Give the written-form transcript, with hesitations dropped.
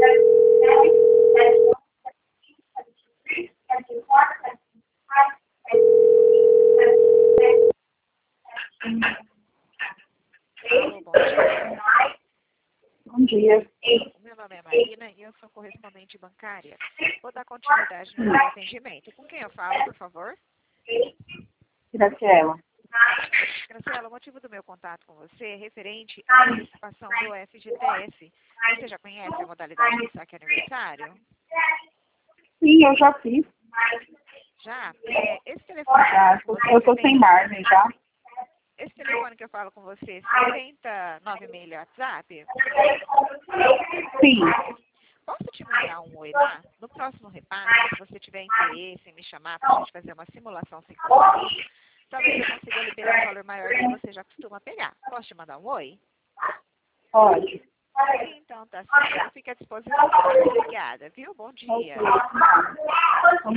Alô, bom dia. Bom dia. O meu nome é Marina e eu sou correspondente bancária. Vou dar continuidade no meu atendimento. Com quem eu falo, por favor? Graciela. Graciela, o motivo do meu contato com você é referente à antecipação do FGTS. Você já conhece a modalidade do saque aniversário? Sim, eu já fiz. Já? Esse telefone que eu Já. falo com você, Eu tô sem margem já. esse telefone que eu falo com você, 6096 WhatsApp? Sim. Posso te mandar um oi lá? No próximo repasse, se você tiver interesse em me chamar para a gente fazer uma simulação 5x5, talvez eu consiga liberar um valor maior que você já costuma pegar. Posso te mandar um oi? Pode. Então, tá certo. Fica à disposição. Obrigada, viu? Bom dia. Ok.